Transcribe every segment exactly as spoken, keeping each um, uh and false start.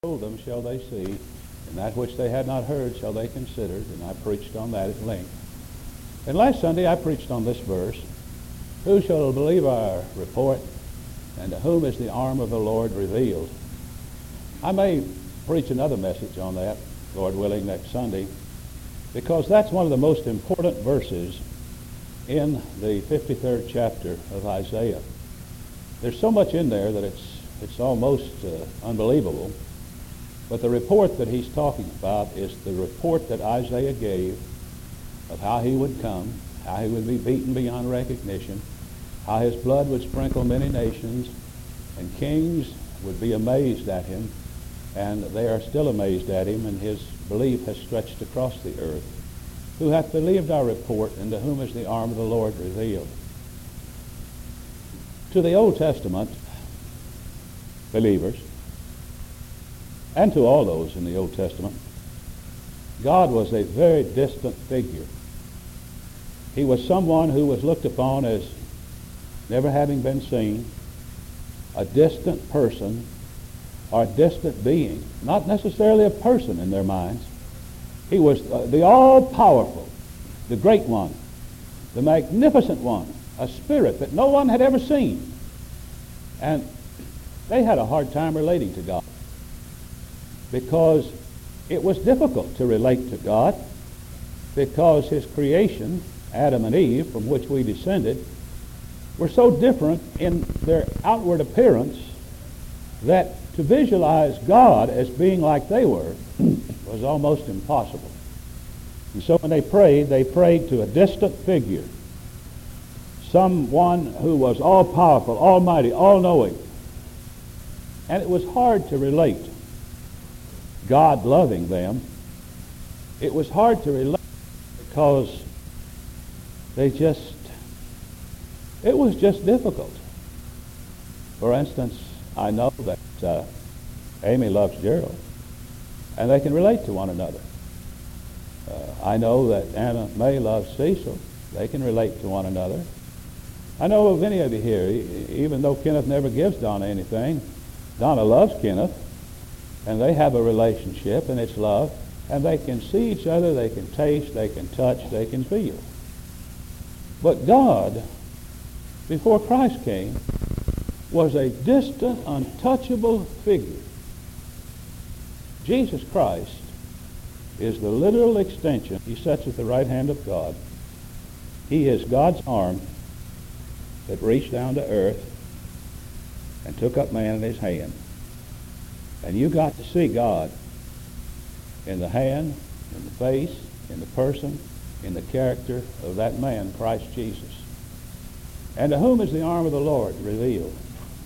told them shall they see, and that which they had not heard shall they consider. And I preached on that at length. And last Sunday I preached on this verse, who shall believe our report, and to whom is the arm of the Lord revealed? I may preach another message on that, Lord willing, next Sunday, because that's one of the most important verses in the fifty-third chapter of Isaiah. There's so much in there that it's it's almost uh, unbelievable. But the report that he's talking about is the report that Isaiah gave of how he would come, how he would be beaten beyond recognition, how his blood would sprinkle many nations, and kings would be amazed at him, and they are still amazed at him, and his belief has stretched across the earth. Who hath believed our report, and to whom is the arm of the Lord revealed? To the Old Testament believers, and to all those in the Old Testament, God was a very distant figure. He was someone who was looked upon as never having been seen, a distant person or a distant being, not necessarily a person in their minds. He was uh, the all-powerful, the great one, the magnificent one, a spirit that no one had ever seen. And they had a hard time relating to God, because it was difficult to relate to God, because his creation, Adam and Eve, from which we descended, were so different in their outward appearance that to visualize God as being like they were was almost impossible. And so when they prayed, they prayed to a distant figure, someone who was all-powerful, almighty, all-knowing. And it was hard to relate. God loving them, it was hard to relate because they just, it was just difficult. For instance, I know that uh, Amy loves Gerald, and they can relate to one another. Uh, I know that Anna May loves Cecil. They can relate to one another. I know of any of you here, e- even though Kenneth never gives Donna anything, Donna loves Kenneth, and they have a relationship, and it's love, and they can see each other, they can taste, they can touch, they can feel. But God, before Christ came, was a distant, untouchable figure. Jesus Christ is the literal extension. He sits at the right hand of God. He is God's arm that reached down to earth and took up man in his hand. And you got to see God in the hand, in the face, in the person, in the character of that man, Christ Jesus. And to whom is the arm of the Lord revealed?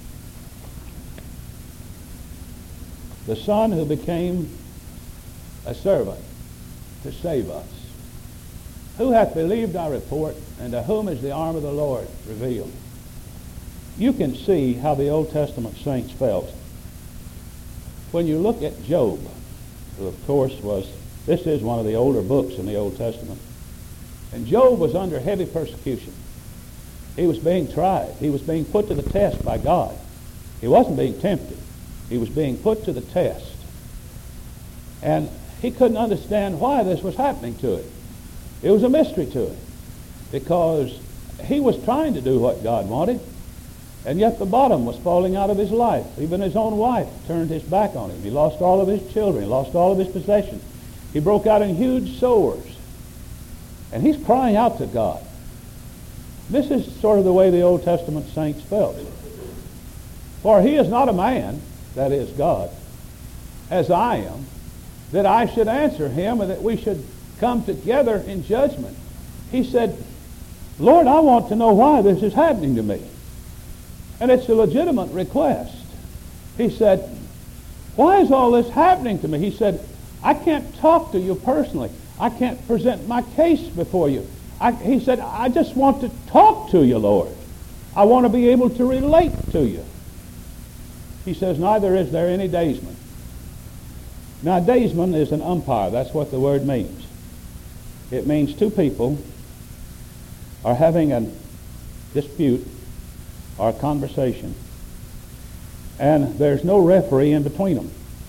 The Son who became a servant to save us. Who hath believed our report, and to whom is the arm of the Lord revealed? You can see how the Old Testament saints felt. When you look at Job, who of course was, this is one of the older books in the Old Testament, and Job was under heavy persecution. He was being tried. He was being put to the test by God. He wasn't being tempted. He was being put to the test. And he couldn't understand why this was happening to him. It was a mystery to him, because he was trying to do what God wanted, and yet the bottom was falling out of his life. Even his own wife turned his back on him. He lost all of his children. He lost all of his possessions. He broke out in huge sores. And he's crying out to God. This is sort of the way the Old Testament saints felt. For he is not a man, that is God, as I am, that I should answer him, and that we should come together in judgment. He said, Lord, I want to know why this is happening to me. And it's a legitimate request. He said, why is all this happening to me? He said, I can't talk to you personally. I can't present my case before you. I, he said, I just want to talk to you, Lord. I want to be able to relate to you. He says, neither is there any daysman. Now, a daysman is an umpire. That's what the word means. It means two people are having a dispute or a conversation, and there's no referee in between them.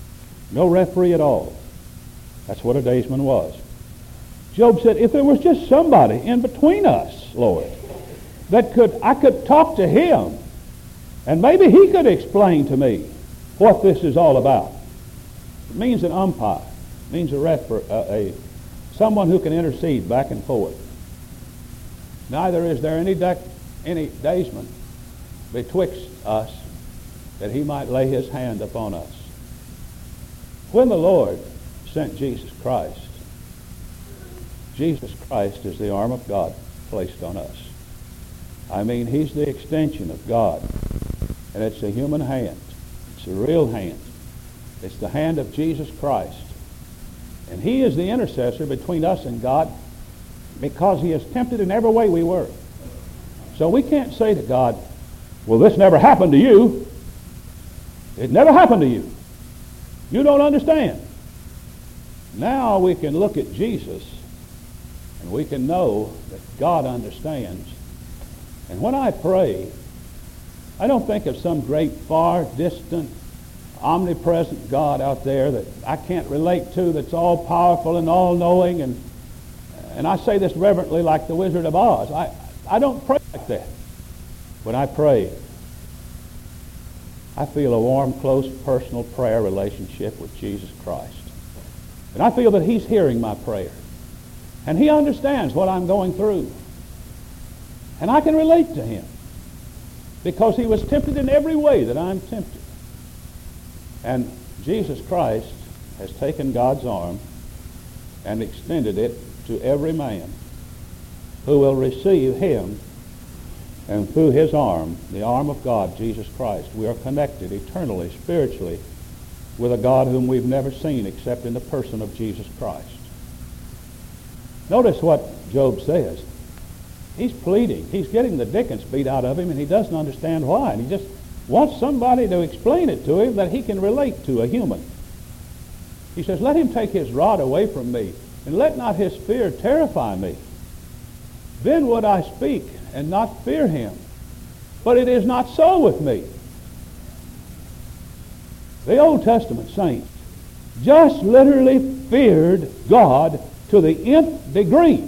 No referee at all. That's what a daysman was. Job said, if there was just somebody in between us, Lord, that could, I could talk to him, and maybe he could explain to me what this is all about. It means an umpire. It means a, refer, uh, a someone who can intercede back and forth. Neither is there any, dec- any daysman betwixt us that he might lay his hand upon us. When the Lord sent Jesus Christ, Jesus Christ is the arm of God placed on us. I mean, he's the extension of God. And it's a human hand. It's a real hand. It's the hand of Jesus Christ. And he is the intercessor between us and God because he is tempted in every way we were. So we can't say to God, well, this never happened to you. It never happened to you. You don't understand. Now we can look at Jesus and we can know that God understands. And when I pray, I don't think of some great, far, distant, omnipresent God out there that I can't relate to, that's all powerful and all knowing, and and I say this reverently like the Wizard of Oz. I, I don't pray like that. When I pray, I feel a warm, close, personal prayer relationship with Jesus Christ. And I feel that he's hearing my prayer. And he understands what I'm going through. And I can relate to him because he was tempted in every way that I'm tempted. And Jesus Christ has taken God's arm and extended it to every man who will receive him, and through his arm, the arm of God, Jesus Christ, we are connected eternally, spiritually, with a God whom we've never seen except in the person of Jesus Christ. Notice what Job says. He's pleading. He's getting the dickens beat out of him, and he doesn't understand why. And he just wants somebody to explain it to him that he can relate to, a human. He says, let him take his rod away from me, and let not his fear terrify me. Then would I speak and not fear him. But it is not so with me. The Old Testament saints just literally feared God to the nth degree.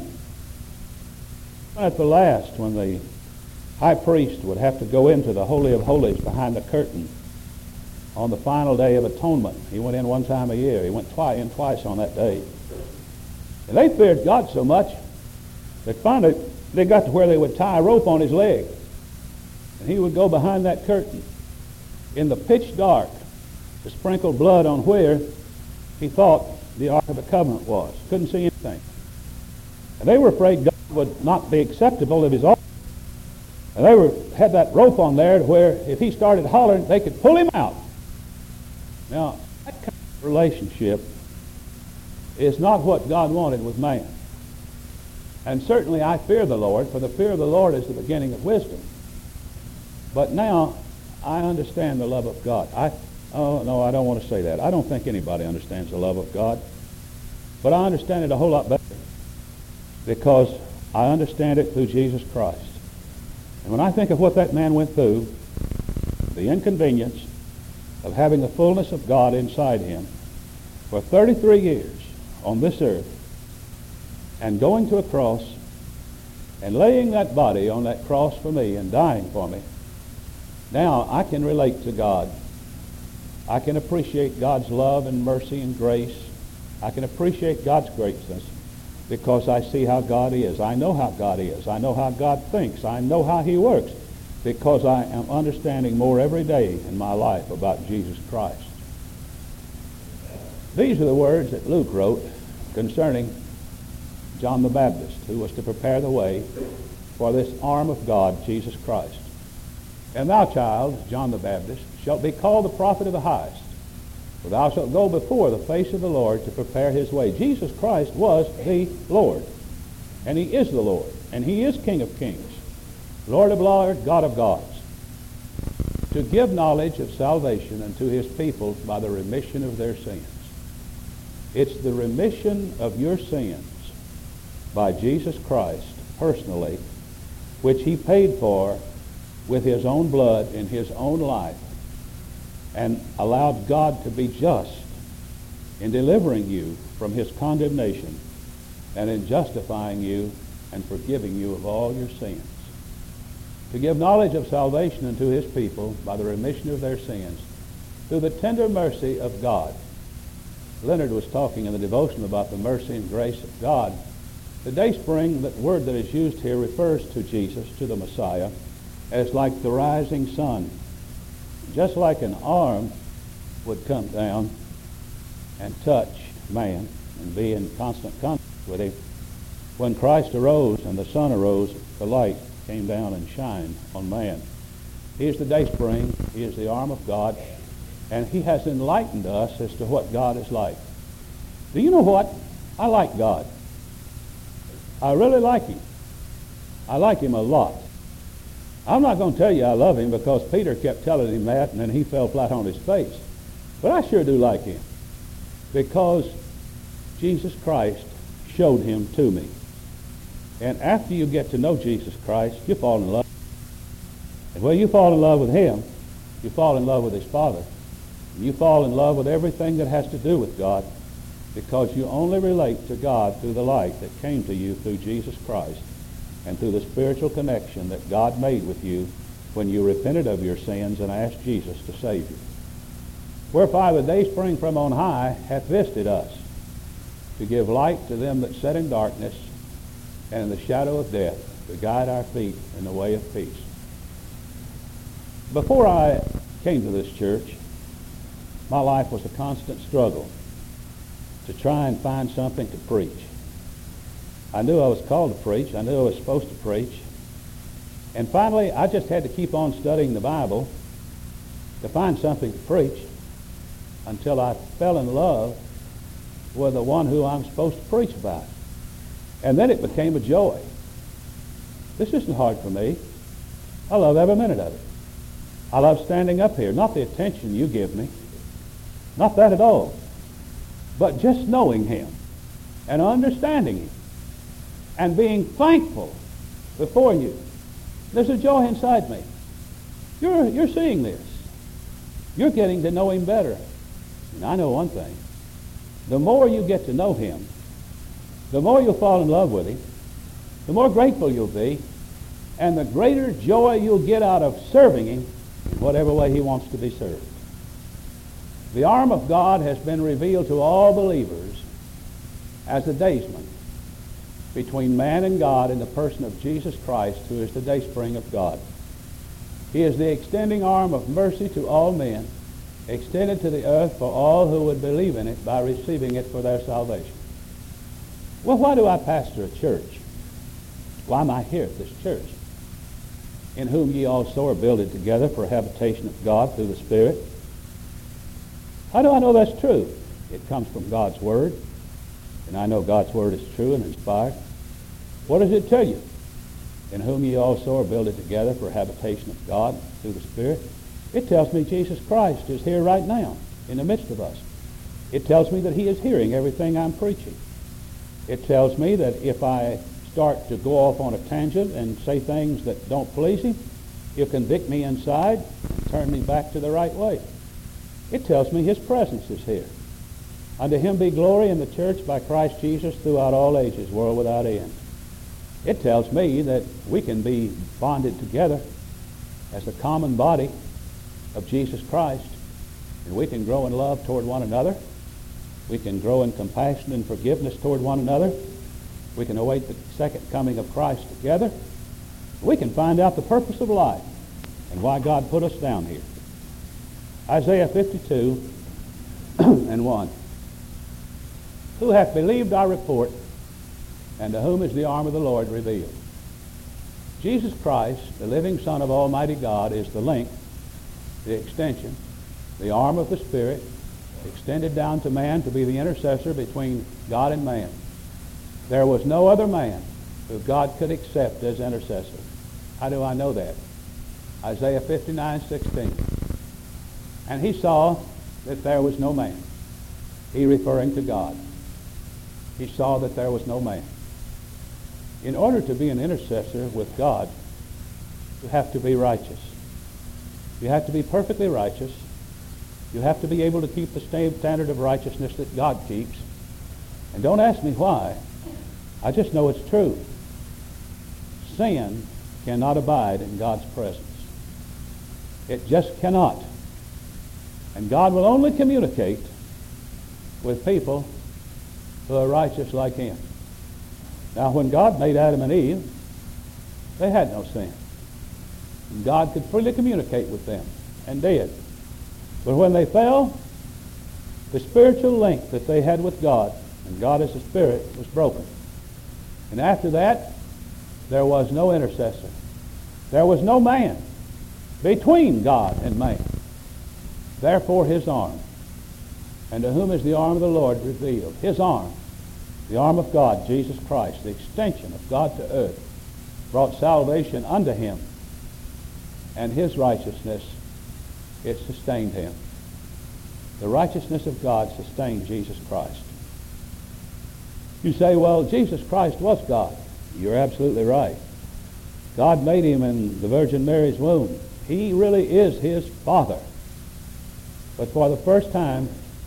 At the last, when the high priest would have to go into the Holy of Holies behind the curtain on the final day of atonement, he went in one time a year. He went twi- in twice on that day. And they feared God so much that finally they got to where they would tie a rope on his leg. And he would go behind that curtain in the pitch dark to sprinkle blood on where he thought the Ark of the Covenant was. Couldn't see anything. And they were afraid God would not be acceptable of his offering. And they were had that rope on there to where if he started hollering, they could pull him out. Now, that kind of relationship is not what God wanted with man. And certainly I fear the Lord, for the fear of the Lord is the beginning of wisdom. But now I understand the love of God. I oh no, I don't want to say that. I don't think anybody understands the love of God. But I understand it a whole lot better because I understand it through Jesus Christ. And when I think of what that man went through, the inconvenience of having the fullness of God inside him for thirty-three years on this earth, and going to a cross and laying that body on that cross for me and dying for me, now I can relate to God. I can appreciate God's love and mercy and grace. I can appreciate God's greatness because I see how God is. I know how God is. I know how God thinks. I know how he works because I am understanding more every day in my life about Jesus Christ. These are the words that Luke wrote concerning John the Baptist, who was to prepare the way for this arm of God, Jesus Christ. And thou, child, John the Baptist, shalt be called the prophet of the highest, for thou shalt go before the face of the Lord to prepare his way. Jesus Christ was the Lord, and he is the Lord, and he is King of kings, Lord of lords, God of gods, to give knowledge of salvation unto his people by the remission of their sins. It's the remission of your sins by Jesus Christ personally, which he paid for with his own blood in his own life, and allowed God to be just in delivering you from his condemnation and in justifying you and forgiving you of all your sins. To give knowledge of salvation unto his people by the remission of their sins through the tender mercy of God. Leonard was talking in the devotion about the mercy and grace of God. The dayspring, that word that is used here, refers to Jesus, to the Messiah, as like the rising sun. Just like an arm would come down and touch man and be in constant contact with him. When Christ arose and the sun arose, the light came down and shined on man. He is the dayspring. He is the arm of God. And he has enlightened us as to what God is like. Do you know what? I like God. I really like him. I like him a lot. I'm not going to tell you I love him because Peter kept telling him that and then he fell flat on his face. But I sure do like him because Jesus Christ showed him to me. And after you get to know Jesus Christ, you fall in love. And when you fall in love with him, you fall in love with his Father. And you fall in love with everything that has to do with God because you only relate to God through the light that came to you through Jesus Christ and through the spiritual connection that God made with you when you repented of your sins and asked Jesus to save you. Whereby the dayspring from on high hath visited us to give light to them that sit in darkness and in the shadow of death, to guide our feet in the way of peace. Before I came to this church, my life was a constant struggle to try and find something to preach. I knew I was called to preach. I knew I was supposed to preach. And finally, I just had to keep on studying the Bible to find something to preach until I fell in love with the one who I'm supposed to preach about. And then it became a joy. This isn't hard for me. I love every minute of it. I love standing up here. Not the attention you give me. Not that at all. But just knowing him and understanding him and being thankful before you. There's a joy inside me. You're, you're seeing this. You're getting to know him better. And I know one thing. The more you get to know him, the more you'll fall in love with him, the more grateful you'll be, and the greater joy you'll get out of serving him in whatever way he wants to be served. The arm of God has been revealed to all believers as a daysman between man and God in the person of Jesus Christ, who is the dayspring of God. He is the extending arm of mercy to all men, extended to the earth for all who would believe in it by receiving it for their salvation. Well, why do I pastor a church? Why am I here at this church? In whom ye also are builded together for a habitation of God through the Spirit. How do I know that's true? It comes from God's Word, and I know God's Word is true and inspired. What does it tell you? In whom ye also are builded together for a habitation of God through the Spirit. It tells me Jesus Christ is here right now in the midst of us. It tells me that he is hearing everything I'm preaching. It tells me that if I start to go off on a tangent and say things that don't please him, he'll convict me inside and turn me back to the right way. It tells me his presence is here. Unto him be glory in the church by Christ Jesus throughout all ages, world without end. It tells me that we can be bonded together as the common body of Jesus Christ, and we can grow in love toward one another. We can grow in compassion and forgiveness toward one another. We can await the second coming of Christ together. We can find out the purpose of life and why God put us down here. Isaiah fifty-two and one. Who hath believed our report, and to whom is the arm of the Lord revealed? Jesus Christ, the living Son of Almighty God, is the link, the extension, the arm of the Spirit, extended down to man to be the intercessor between God and man. There was no other man who God could accept as intercessor. How do I know that? Isaiah fifty-nine sixteen. And he saw that there was no man. He referring to God. He saw that there was no man. In order to be an intercessor with God, you have to be righteous. You have to be perfectly righteous. You have to be able to keep the same standard of righteousness that God keeps. And don't ask me why. I just know it's true. Sin cannot abide in God's presence. It just cannot. And God will only communicate with people who are righteous like him. Now, when God made Adam and Eve, they had no sin. And God could freely communicate with them, and did. But when they fell, the spiritual link that they had with God, and God as a spirit, was broken. And after that, there was no intercessor. There was no man between God and man. Therefore his arm, and to whom is the arm of the Lord revealed? His arm, the arm of God, Jesus Christ, the extension of God to earth, brought salvation unto him, and his righteousness, it sustained him. The righteousness of God sustained Jesus Christ. You say, well, Jesus Christ was God. You're absolutely right. God made him in the Virgin Mary's womb. He really is his Father. But for the first time,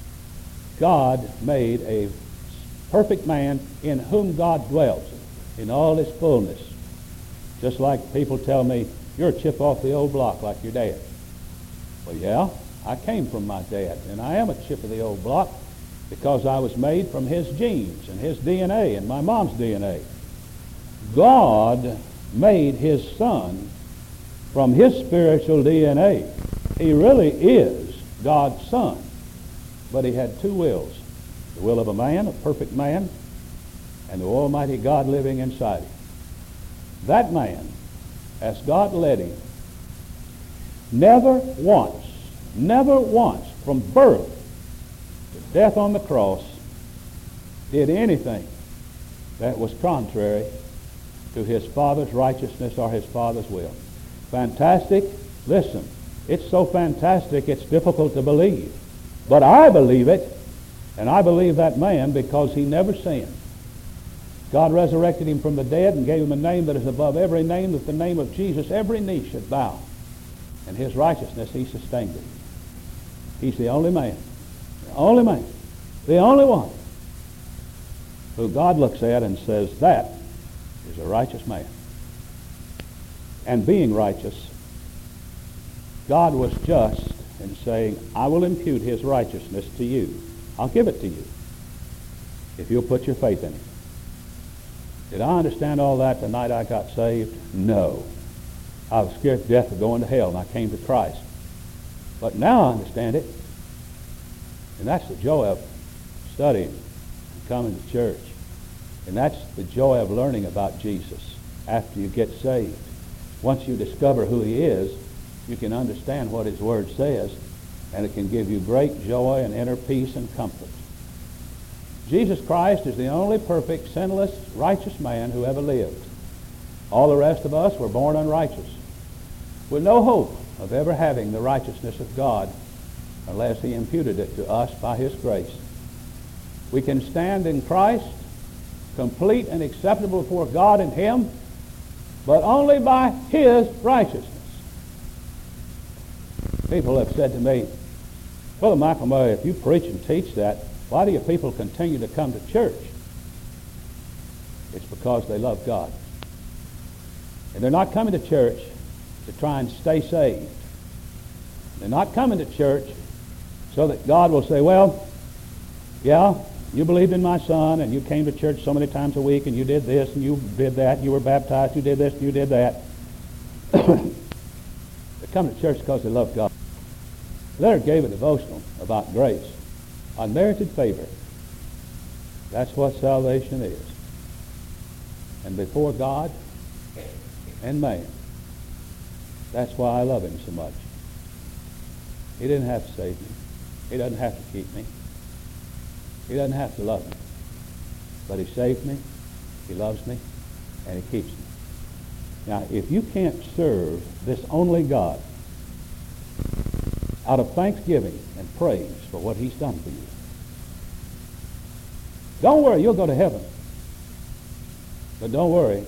God made a perfect man in whom God dwells in all his fullness. Just like people tell me, you're a chip off the old block like your dad. Well, yeah, I came from my dad, and I am a chip of the old block because I was made from his genes and his D N A and my mom's D N A. God made his son from his spiritual D N A. He really is God's son. But he had two wills. The will of a man, a perfect man, and the Almighty God living inside him. That man, as God led him, never once, never once, from birth to death on the cross, did anything that was contrary to his Father's righteousness or his Father's will. Fantastic? Listen, it's so fantastic it's difficult to believe. But I believe it, and I believe that man because he never sinned. God resurrected him from the dead and gave him a name that is above every name, that the name of Jesus every knee should bow. And his righteousness, he sustained it. He's the only man, the only man, the only one who God looks at and says, that is a righteous man. And being righteous, God was just in saying, I will impute his righteousness to you. I'll give it to you if you'll put your faith in it. Did I understand all that the night I got saved? No. I was scared to death of going to hell, and I came to Christ. But now I understand it. And that's the joy of studying and coming to church. And that's the joy of learning about Jesus after you get saved. Once you discover who he is, you can understand what his word says, and it can give you great joy and inner peace and comfort. Jesus Christ is the only perfect, sinless, righteous man who ever lived. All the rest of us were born unrighteous, with no hope of ever having the righteousness of God unless he imputed it to us by his grace. We can stand in Christ, complete and acceptable before God and him, but only by his righteousness. People have said to me, Brother McElmurray, if you preach and teach that, why do your people continue to come to church? It's because they love God. And they're not coming to church to try and stay saved. They're not coming to church so that God will say, well, yeah, you believed in my son, and you came to church so many times a week, and you did this, and you did that, you were baptized, you did this, and you did that. They come to church because they love God. Leonard gave a devotional about grace, unmerited favor. That's what salvation is. And before God and man, that's why I love him so much. He didn't have to save me. He doesn't have to keep me. He doesn't have to love me. But he saved me, he loves me, and he keeps me. Now, if you can't serve this only God out of thanksgiving and praise for what he's done for you, don't worry, you'll go to heaven. But don't worry,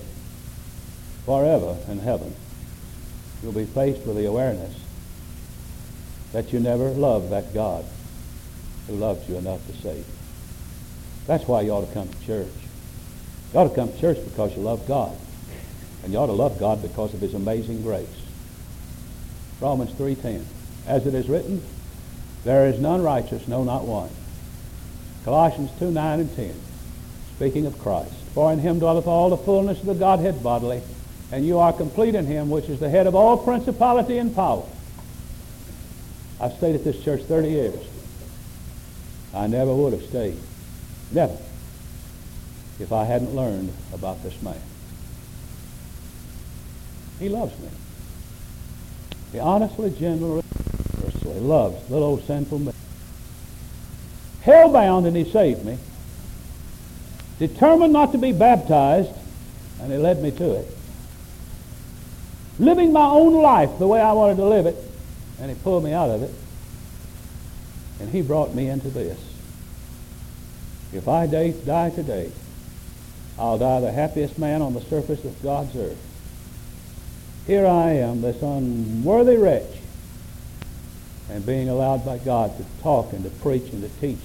forever in heaven, you'll be faced with the awareness that you never loved that God who loves you enough to save you. That's why you ought to come to church. You ought to come to church because you love God. And you ought to love God because of His amazing grace. Romans three ten. As it is written, there is none righteous, no, not one. Colossians two nine and ten. Speaking of Christ. For in Him dwelleth all the fullness of the Godhead bodily, and you are complete in Him, which is the head of all principality and power. I've stayed at this church thirty years. I never would have stayed. Never. If I hadn't learned about this man. He loves me. He honestly, generously loves little old sinful me. Hell-bound, and He saved me. Determined not to be baptized, and He led me to it. Living my own life the way I wanted to live it, and He pulled me out of it. And He brought me into this. If I die today, I'll die the happiest man on the surface of God's earth. Here I am, this unworthy wretch, and being allowed by God to talk and to preach and to teach.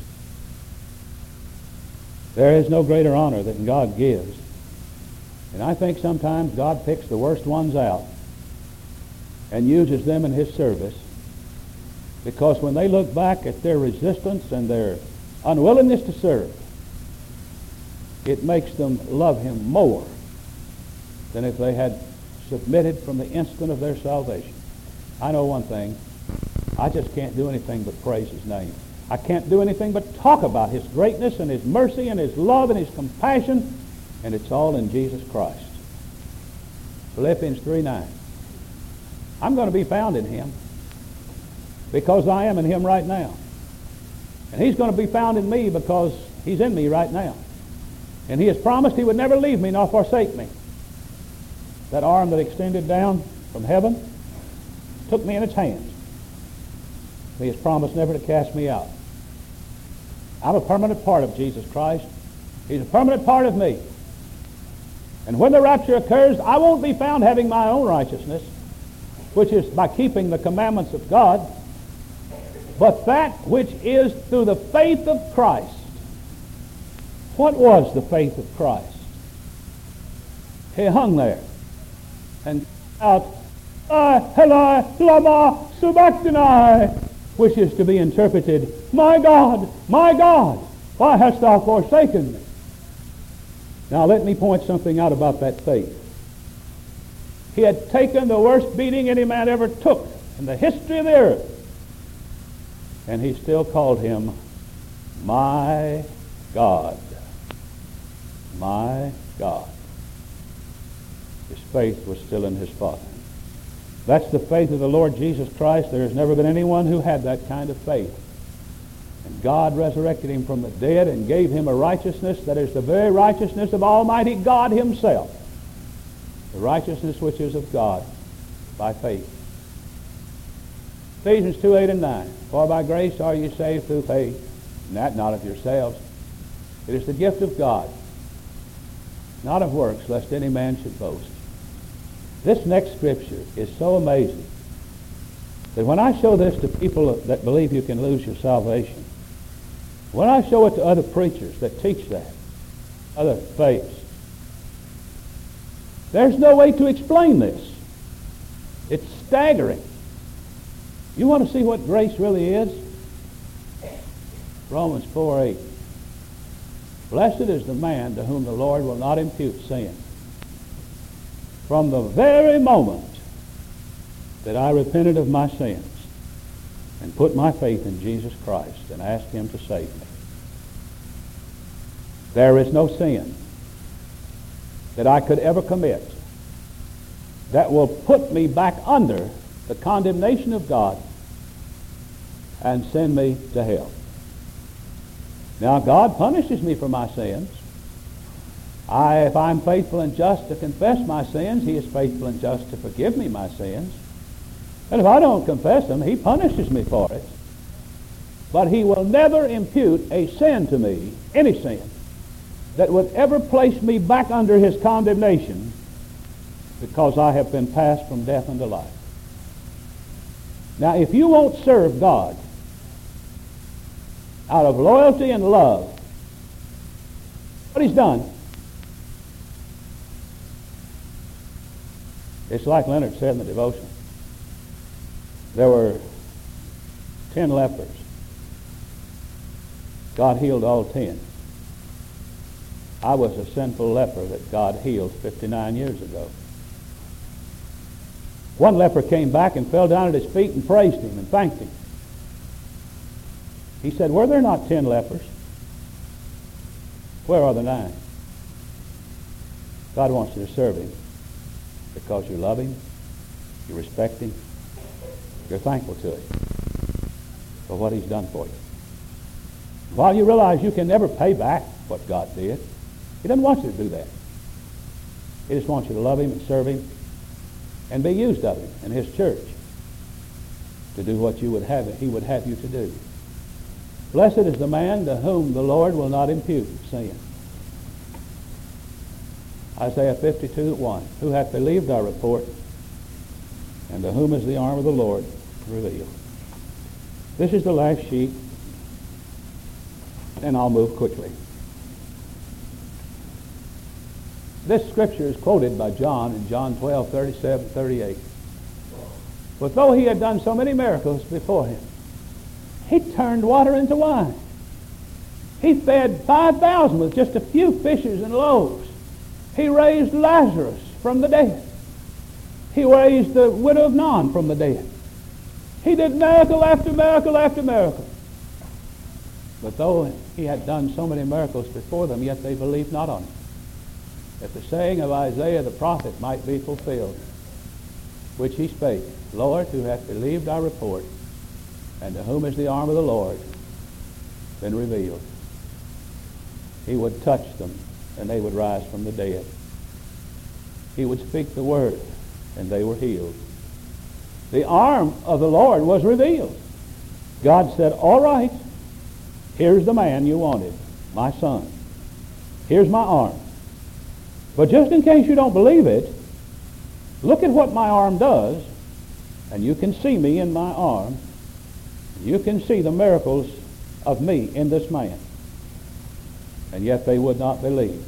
There is no greater honor than God gives. And I think sometimes God picks the worst ones out and uses them in His service, because when they look back at their resistance and their unwillingness to serve, it makes them love Him more than if they had submitted from the instant of their salvation. I know one thing. I just can't do anything but praise His name. I can't do anything but talk about His greatness and His mercy and His love and His compassion, and it's all in Jesus Christ. Philippians three nine. I'm going to be found in Him because I am in Him right now. And He's going to be found in me because He's in me right now. And He has promised He would never leave me nor forsake me. That arm that extended down from heaven took me in its hands. He has promised never to cast me out. I'm a permanent part of Jesus Christ. He's a permanent part of me. And when the rapture occurs, I won't be found having my own righteousness, which is by keeping the commandments of God, but that which is through the faith of Christ. What was the faith of Christ? He hung there and out, Eli, lama sabachthani, which is to be interpreted, my God, my God, why hast thou forsaken me? Now let me point something out about that faith. He had taken the worst beating any man ever took in the history of the earth, and He still called Him my God. My God. His faith was still in His Father. That's the faith of the Lord Jesus Christ. There has never been anyone who had that kind of faith. And God resurrected Him from the dead and gave Him a righteousness that is the very righteousness of Almighty God Himself. The righteousness which is of God by faith. Ephesians two eight and nine. For by grace are you saved through faith, and that not of yourselves. It is the gift of God, not of works, lest any man should boast. This next scripture is so amazing that when I show this to people that believe you can lose your salvation, when I show it to other preachers that teach that, other faiths, there's no way to explain this. It's staggering. You want to see what grace really is? Romans four eight. Blessed is the man to whom the Lord will not impute sin. From the very moment that I repented of my sins and put my faith in Jesus Christ and asked Him to save me, there is no sin that I could ever commit that will put me back under the condemnation of God and send me to hell. Now, God punishes me for my sins. I, if I'm faithful and just to confess my sins, He is faithful and just to forgive me my sins. And if I don't confess them, He punishes me for it. But He will never impute a sin to me, any sin, that would ever place me back under His condemnation, because I have been passed from death unto life. Now, if you won't serve God out of loyalty and love, what he's done, it's like Leonard said in the devotion. There were ten lepers. God healed all ten. I was a sinful leper that God healed fifty-nine years ago. One leper came back and fell down at his feet and praised him and thanked him. He said, were there not ten lepers? Where are the nine? God wants you to serve him because you love him, you respect him, you're thankful to him for what he's done for you. While you realize you can never pay back what God did, he doesn't want you to do that. He just wants you to love him and serve him and be used of him in his church to do what you would have he would have you to do. Blessed is the man to whom the Lord will not impute sin. Isaiah fifty-two, one. Who hath believed our report, and to whom is the arm of the Lord revealed? This is the last sheet, and I'll move quickly. This scripture is quoted by John in John twelve, thirty-seven, thirty-eight. But though he had done so many miracles before him, he turned water into wine. He fed five thousand with just a few fishes and loaves. He raised Lazarus from the dead. He raised the widow of Non from the dead. He did miracle after miracle after miracle. But though he had done so many miracles before them, yet they believed not on him, that the saying of Isaiah the prophet might be fulfilled, which he spake, Lord, who hath believed our report, and to whom is the arm of the Lord been revealed? He would touch them, and they would rise from the dead. He would speak the word, and they were healed. The arm of the Lord was revealed. God said, all right, here's the man you wanted, my son. Here's my arm. But just in case you don't believe it, look at what my arm does, and you can see me in my arm. You can see the miracles of me in this man. And yet they would not believe.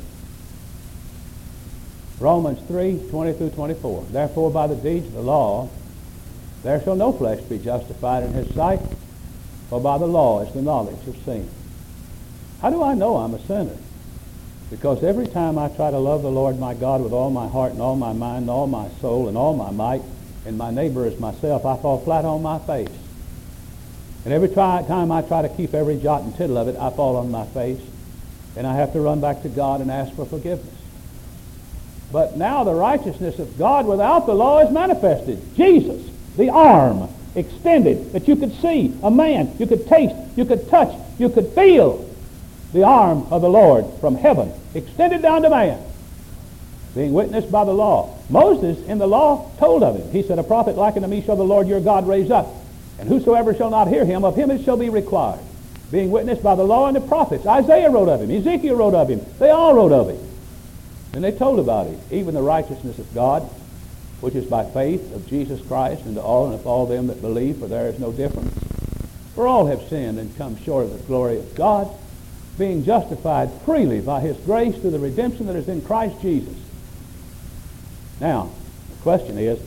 Romans three, twenty through twenty-four. Therefore by the deeds of the law there shall no flesh be justified in his sight, for by the law is the knowledge of sin. How do I know I'm a sinner? Because every time I try to love the Lord my God with all my heart and all my mind and all my soul and all my might, and my neighbor as myself, I fall flat on my face. And every try, time I try to keep every jot and tittle of it, I fall on my face. And I have to run back to God and ask for forgiveness. But now the righteousness of God without the law is manifested. Jesus, the arm extended that you could see, a man, you could taste, you could touch, you could feel. The arm of the Lord from heaven extended down to man, being witnessed by the law. Moses in the law told of him. He said, a prophet like unto me shall the Lord your God raise up, and whosoever shall not hear him, of him it shall be required. Being witnessed by the law and the prophets. Isaiah wrote of him. Ezekiel wrote of him. They all wrote of him. And they told about him. Even the righteousness of God, which is by faith of Jesus Christ, and to all and of all them that believe, for there is no difference. For all have sinned and come short of the glory of God, being justified freely by his grace through the redemption that is in Christ Jesus. Now, the question is,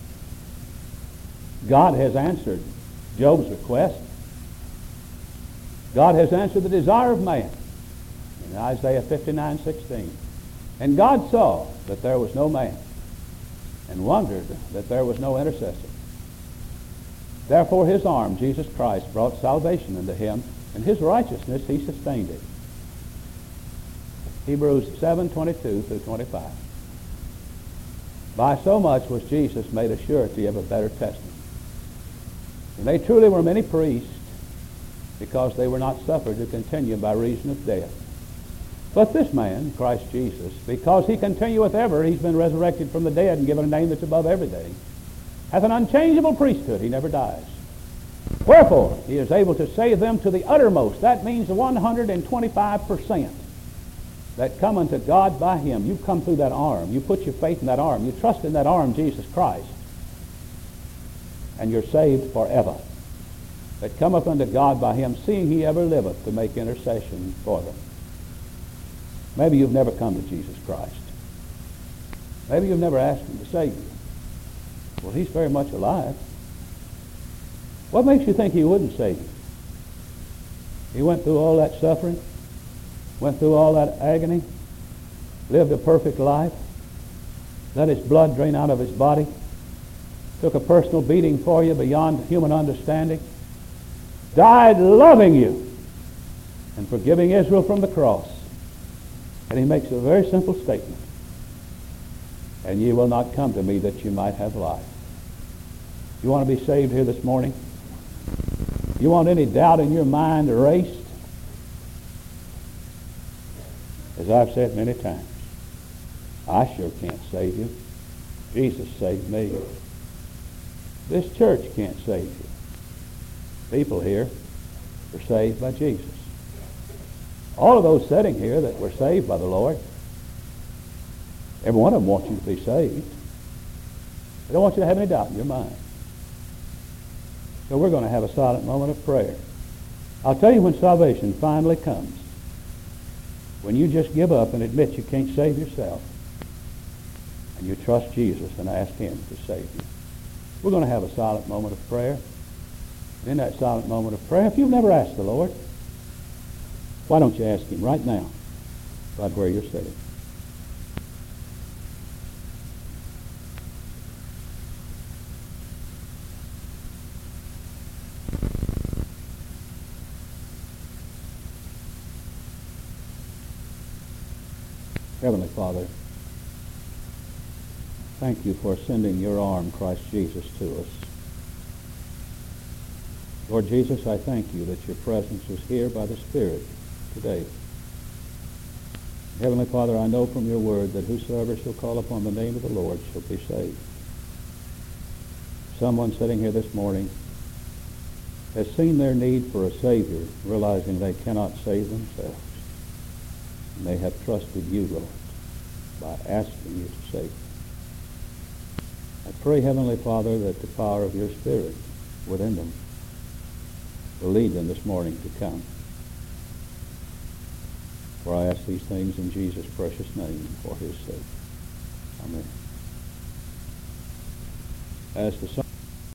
God has answered Job's request. God has answered the desire of man in Isaiah fifty-nine, sixteen. And God saw that there was no man, and wondered that there was no intercessor. Therefore his arm, Jesus Christ, brought salvation unto him, and his righteousness he sustained it. Hebrews seven, twenty-two through twenty-five. By so much was Jesus made a surety of a better testament. And they truly were many priests, because they were not suffered to continue by reason of death. But this man, Christ Jesus, because he continueth ever, he's been resurrected from the dead and given a name that's above every name, hath an unchangeable priesthood. He never dies. Wherefore, he is able to save them to the uttermost. That means the one hundred twenty-five percent that come unto God by him. You come through that arm. You put your faith in that arm. You trust in that arm, Jesus Christ. and you're saved forever, that cometh unto God by him, seeing he ever liveth to make intercession for them. Maybe you've never come to Jesus Christ. Maybe you've never asked him to save you. Well, he's very much alive. What makes you think he wouldn't save you? He went through all that suffering, went through all that agony, lived a perfect life, let his blood drain out of his body, took a personal beating for you beyond human understanding, died loving you and forgiving Israel from the cross. And he makes a very simple statement. And ye will not come to me that you might have life. You want to be saved here this morning? You want any doubt in your mind erased? As I've said many times, I sure can't save you. Jesus saved me. This church can't save you. People here are saved by Jesus. All of those sitting here that were saved by the Lord, every one of them wants you to be saved. They don't want you to have any doubt in your mind. So we're going to have a silent moment of prayer. I'll tell you when salvation finally comes. When you just give up and admit you can't save yourself. And you trust Jesus and ask him to save you. We're going to have a silent moment of prayer. And in that silent moment of prayer, if you've never asked the Lord, why don't you ask him right now, right where you're sitting? Heavenly Father, thank you for sending your arm, Christ Jesus, to us. Lord Jesus, I thank you that your presence is here by the Spirit today. Heavenly Father, I know from your word that whosoever shall call upon the name of the Lord shall be saved. Someone sitting here this morning has seen their need for a Savior, realizing they cannot save themselves. And they have trusted you, Lord, by asking you to save them. I pray, Heavenly Father, that the power of your Spirit within them will lead them this morning to come. For I ask these things in Jesus' precious name for his sake. Amen. As the